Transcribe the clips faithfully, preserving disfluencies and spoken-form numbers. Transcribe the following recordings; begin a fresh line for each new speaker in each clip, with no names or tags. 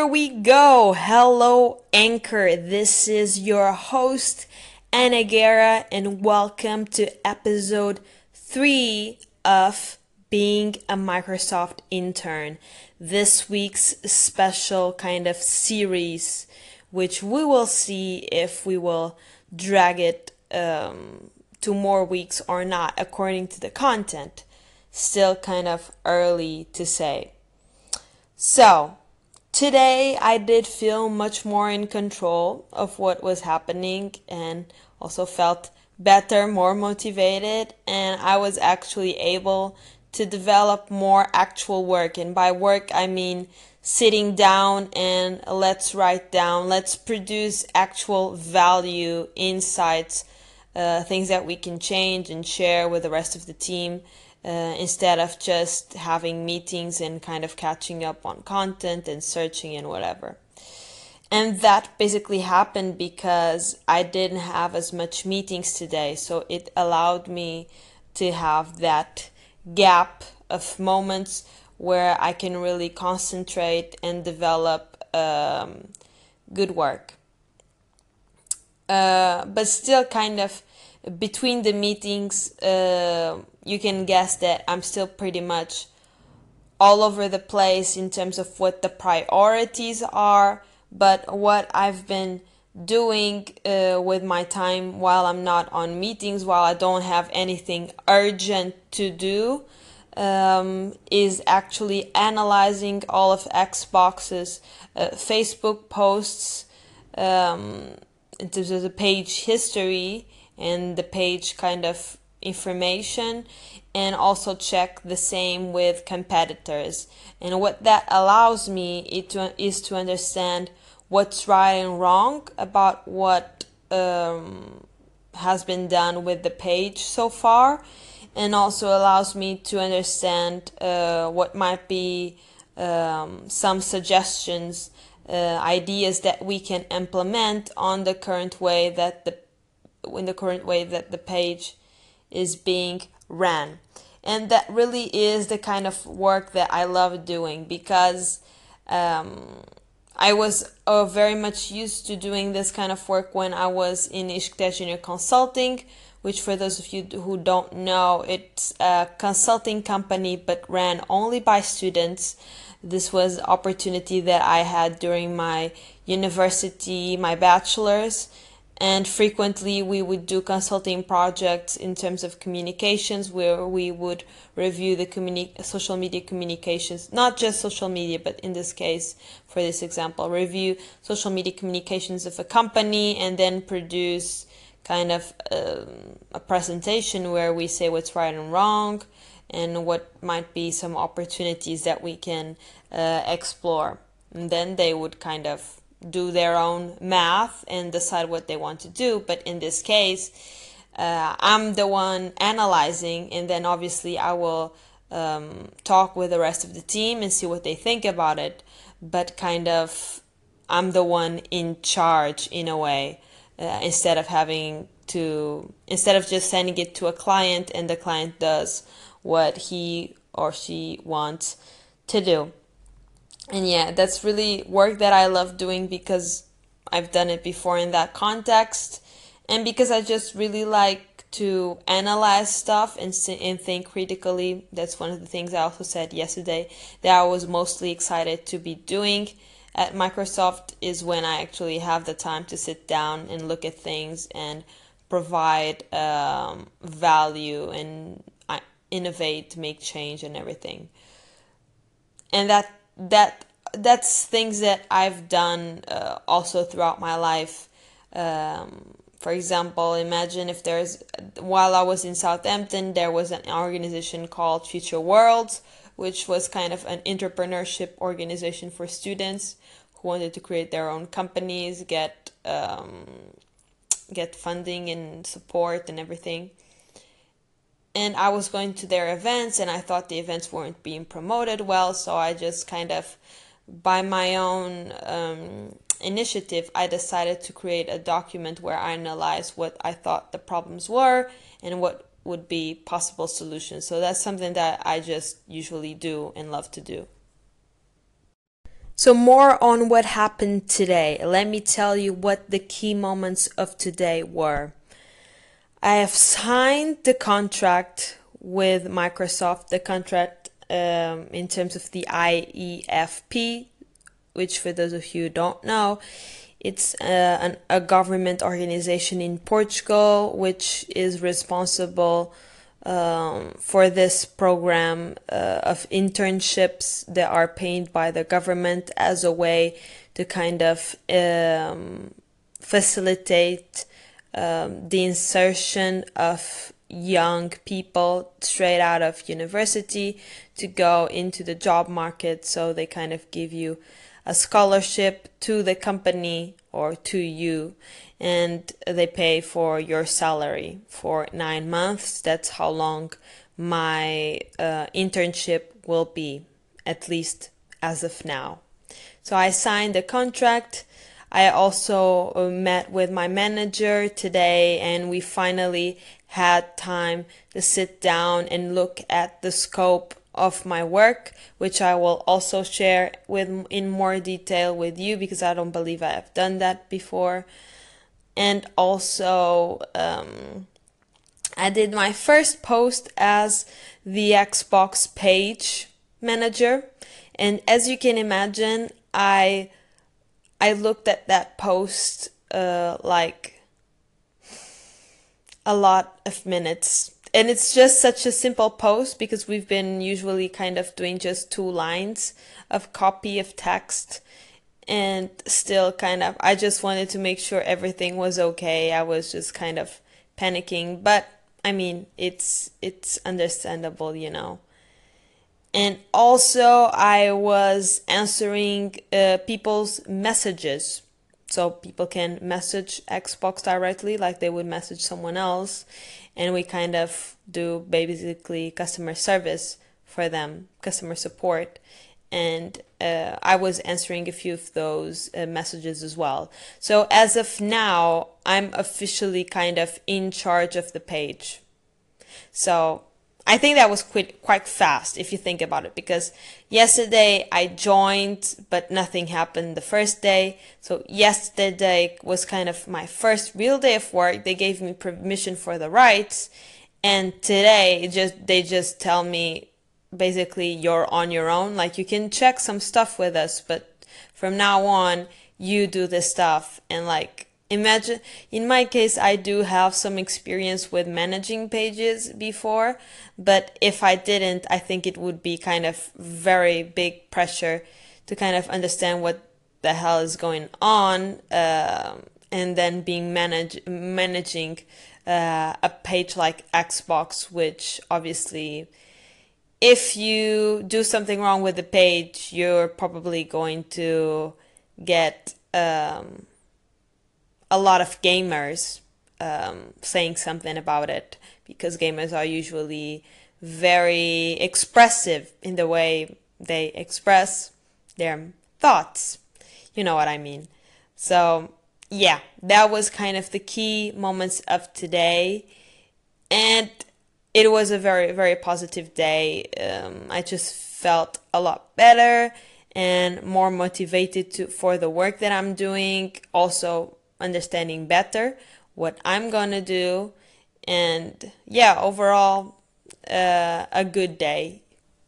we go. Hello, Anchor. This is your host, Ana Guerra, and welcome to episode three of Being a Microsoft Intern. This week's special kind of series, which we will see if we will drag it um, to more weeks or not, according to the content. Still kind of early to say. So, today I did feel much more in control of what was happening and also felt better, more motivated, and I was actually able to develop more actual work. And by work, I mean sitting down and let's write down, let's produce actual value, insights, uh, things that we can change and share with the rest of the team. Uh, instead of just having meetings and kind of catching up on content and searching and whatever. And that basically happened because I didn't have as much meetings today, so it allowed me to have that gap of moments where I can really concentrate and develop um, good work. Uh, but still kind of between the meetings, uh, you can guess that I'm still pretty much all over the place in terms of what the priorities are, but what I've been doing uh, with my time while I'm not on meetings, while I don't have anything urgent to do, um, is actually analyzing all of Xbox's uh, Facebook posts um, in terms of the page history and the page kind of information, and also check the same with competitors. And what that allows me it to, is to understand what's right and wrong about what um, has been done with the page so far, and also allows me to understand uh, what might be um, some suggestions, uh, ideas that we can implement on the current way that the in the current way that the page is being ran. And that really is the kind of work that I love doing, because um, I was uh, very much used to doing this kind of work when I was in Ishkta Junior Consulting, which, for those of you who don't know, it's a consulting company but ran only by students. This was an opportunity that I had during my university, my bachelor's, and frequently we would do consulting projects in terms of communications, where we would review the communi- social media communications, not just social media, but in this case, for this example, review social media communications of a company and then produce kind of um, a presentation where we say what's right and wrong and what might be some opportunities that we can uh, explore. And then they would kind of do their own math and decide what they want to do. But in this case, uh, I'm the one analyzing, and then obviously I will um, talk with the rest of the team and see what they think about it. But kind of, I'm the one in charge in a way, uh, instead of having to, instead of just sending it to a client and the client does what he or she wants to do. And yeah, that's really work that I love doing because I've done it before in that context, and because I just really like to analyze stuff and, and think critically. That's one of the things I also said yesterday that I was mostly excited to be doing at Microsoft, is when I actually have the time to sit down and look at things and provide um, value and uh, innovate, make change and everything. And that that that's things that I've done uh, also throughout my life. Um, for example, imagine if there's, while I was in Southampton, there was an organization called Future Worlds, which was kind of an entrepreneurship organization for students who wanted to create their own companies, get um, get funding and support and everything. And I was going to their events, and I thought the events weren't being promoted well, so I just kind of, by my own um, initiative, I decided to create a document where I analyzed what I thought the problems were and what would be possible solutions. So that's something that I just usually do and love to do. So more on what happened today. Let me tell you what the key moments of today were. I have signed the contract with Microsoft, the contract um, in terms of the I E F P, which for those of you who don't know, it's uh, an, a government organization in Portugal which is responsible um, for this program uh, of internships that are paid by the government as a way to kind of um, facilitate um, the insertion of young people straight out of university to go into the job market. So they kind of give you a scholarship to the company or to you, and they pay for your salary for nine months. That's how long my uh, internship will be, at least as of now. So I signed the contract. I also met with my manager today, and we finally had time to sit down and look at the scope of my work, which I will also share with in more detail with you, because I don't believe I have done that before. And also um, I did my first post as the Xbox page manager, and as you can imagine, I I looked at that post uh, like a lot of minutes. And it's just such a simple post because we've been usually kind of doing just two lines of copy of text, and still kind of, I just wanted to make sure everything was okay. I was just kind of panicking, but I mean, it's it's understandable, you know. And also I was answering uh, people's messages. So people can message Xbox directly like they would message someone else. And we kind of do basically customer service for them, customer support. And uh, I was answering a few of those uh, messages as well. So as of now, I'm officially kind of in charge of the page. So I think that was quite quite fast if you think about it, because yesterday I joined but nothing happened the first day. So yesterday was kind of my first real day of work. They gave me permission for the rights, and today it just they just tell me basically you're on your own. Like, you can check some stuff with us, but from now on you do this stuff. And like, imagine, in my case, I do have some experience with managing pages before, but if I didn't, I think it would be kind of very big pressure to kind of understand what the hell is going on, uh, and then being manage managing uh, a page like Xbox, which obviously, if you do something wrong with the page, you're probably going to get um, a lot of gamers um, saying something about it, because gamers are usually very expressive in the way they express their thoughts. You know what I mean? So yeah, that was kind of the key moments of today, and it was a very, very positive day. Um, I just felt a lot better and more motivated to for the work that I'm doing. Also understanding better what I'm gonna do, and yeah, overall uh, a good day.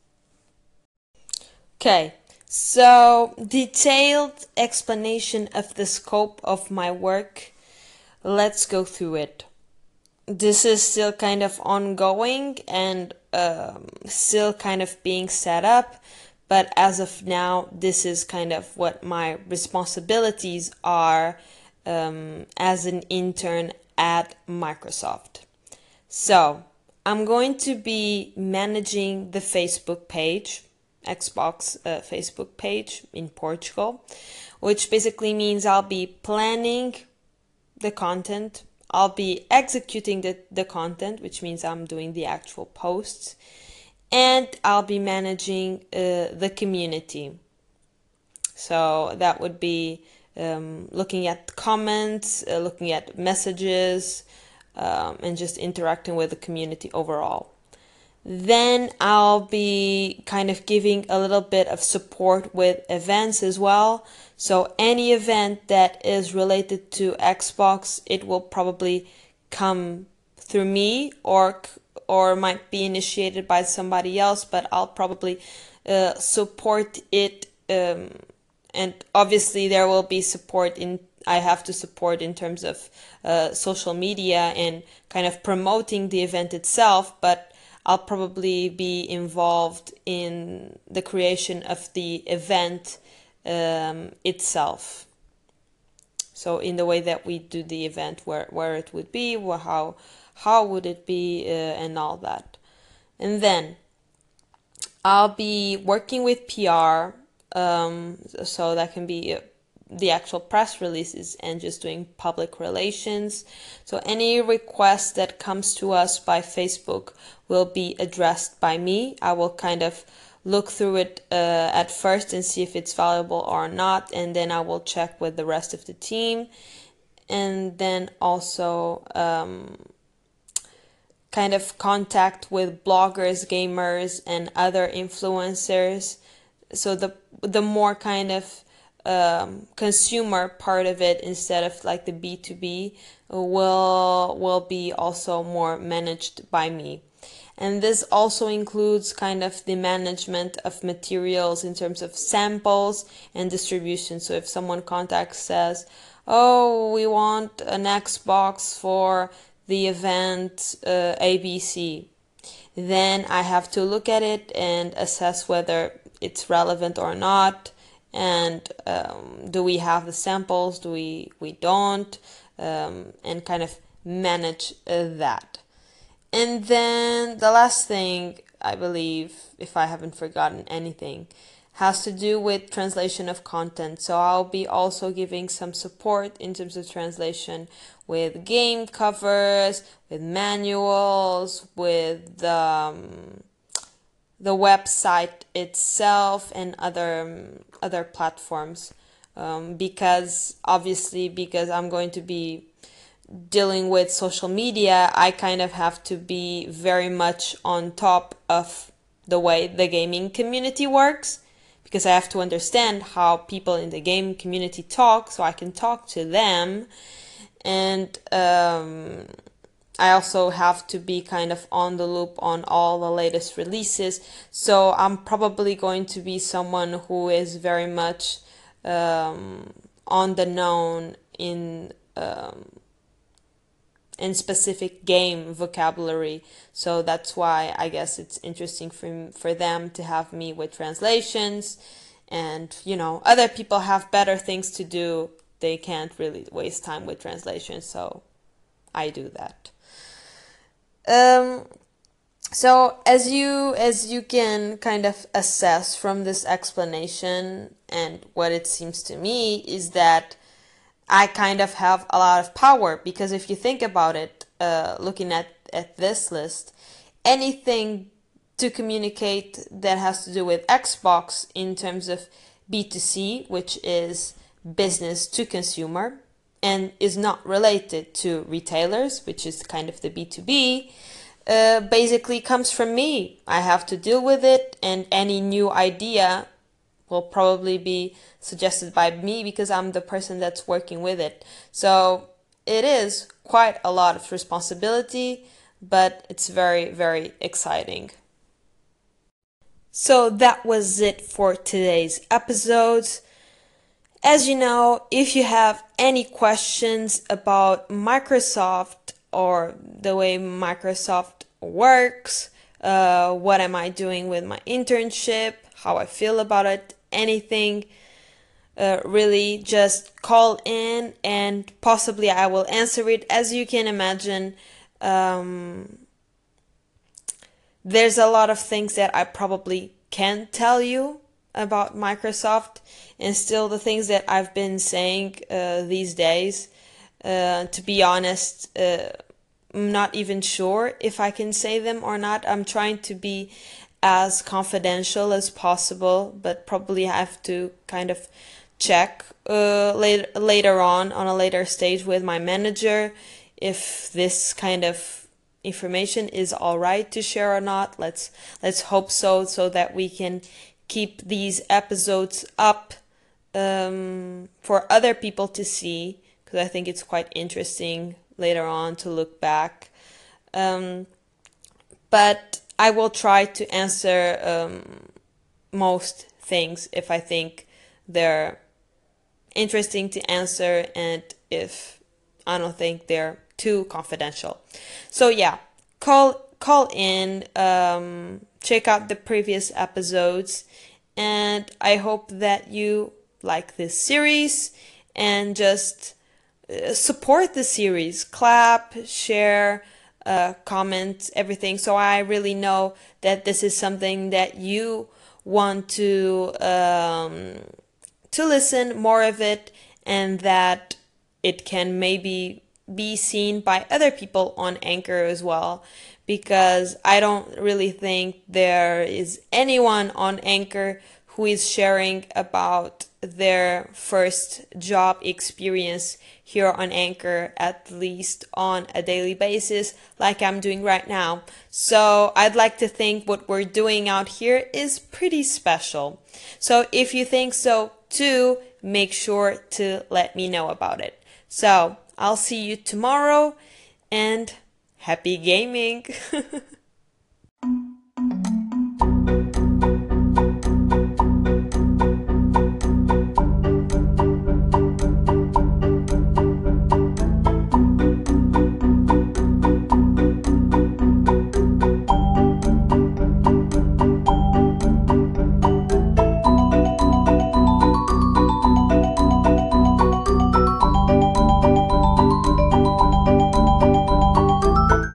Okay, so detailed explanation of the scope of my work. Let's go through it. This is still kind of ongoing and um, still kind of being set up, but as of now, this is kind of what my responsibilities are um, as an intern at Microsoft. So I'm going to be managing the Facebook page, Xbox uh, Facebook page in Portugal, which basically means I'll be planning the content, I'll be executing the, the content, which means I'm doing the actual posts, and I'll be managing uh, the community. So that would be um, looking at comments, uh, looking at messages, um, and just interacting with the community overall. Then I'll be kind of giving a little bit of support with events as well. So any event that is related to Xbox, it will probably come through me, or or might be initiated by somebody else, but I'll probably uh, support it. Um, and obviously there will be support in I have to support in terms of uh, social media and kind of promoting the event itself, but I'll probably be involved in the creation of the event um, itself. So in the way that we do the event, where, where it would be, how how would it be, uh, and all that. And then I'll be working with P R, um, so that can be the actual press releases and just doing public relations. So any request that comes to us by Facebook will be addressed by me. I will kind of look through it uh, at first and see if it's valuable or not, and then I will check with the rest of the team. And then also um, kind of contact with bloggers, gamers, and other influencers. So the the more kind of um, consumer part of it, instead of like the B two B, will will be also more managed by me. And this also includes kind of the management of materials in terms of samples and distribution. So if someone contacts, says, oh, we want an Xbox for the event uh, A B C, then I have to look at it and assess whether it's relevant or not, and um, do we have the samples, do we we don't, um, and kind of manage uh, that. And then the last thing, I believe, if I haven't forgotten anything, has to do with translation of content. So I'll be also giving some support in terms of translation with game covers, with manuals, with the, um, the website itself, and other um, other platforms. Um, because obviously, because I'm going to be dealing with social media, I kind of have to be very much on top of the way the gaming community works, because I have to understand how people in the game community talk so I can talk to them. And um, I also have to be kind of on the loop on all the latest releases. So I'm probably going to be someone who is very much um, on the known in um, in specific game vocabulary. So that's why I guess it's interesting for for them to have me with translations. And you know, other people have better things to do. They can't really waste time with translations, so I do that. Um, so as you as you can kind of assess from this explanation, and what it seems to me is that I kind of have a lot of power, because if you think about it, uh, looking at, at this list, anything to communicate that has to do with Xbox in terms of B two C, which is business to consumer, and is not related to retailers, which is kind of the B two B, uh, basically comes from me. I have to deal with it, and any new idea will probably be suggested by me, because I'm the person that's working with it. So it is quite a lot of responsibility, but it's very, very exciting. So that was it for today's episode. As you know, if you have any questions about Microsoft or the way Microsoft works, uh, what am I doing with my internship, how I feel about it, anything, uh, really just call in and possibly I will answer it. As you can imagine, um, there's a lot of things that I probably can't tell you about Microsoft, and still the things that I've been saying uh, these days, uh, to be honest, uh, I'm not even sure if I can say them or not. I'm trying to be as confidential as possible, but probably have to kind of check uh, later later on on a later stage with my manager if this kind of information is all right to share or not. Let's let's hope so, so that we can keep these episodes up um, for other people to see, because I think it's quite interesting later on to look back. Um, but I will try to answer um, most things if I think they're interesting to answer and if I don't think they're too confidential. So yeah, call call in, um, check out the previous episodes, and I hope that you like this series and just uh, support the series. Clap, share, uh, comment, everything. So I really know that this is something that you want to um, to listen more of it, and that it can maybe be seen by other people on Anchor as well, because I don't really think there is anyone on Anchor who is sharing about their first job experience here on Anchor, at least on a daily basis, like I'm doing right now. So I'd like to think what we're doing out here is pretty special. So if you think so too, make sure to let me know about it. So I'll see you tomorrow, and happy gaming!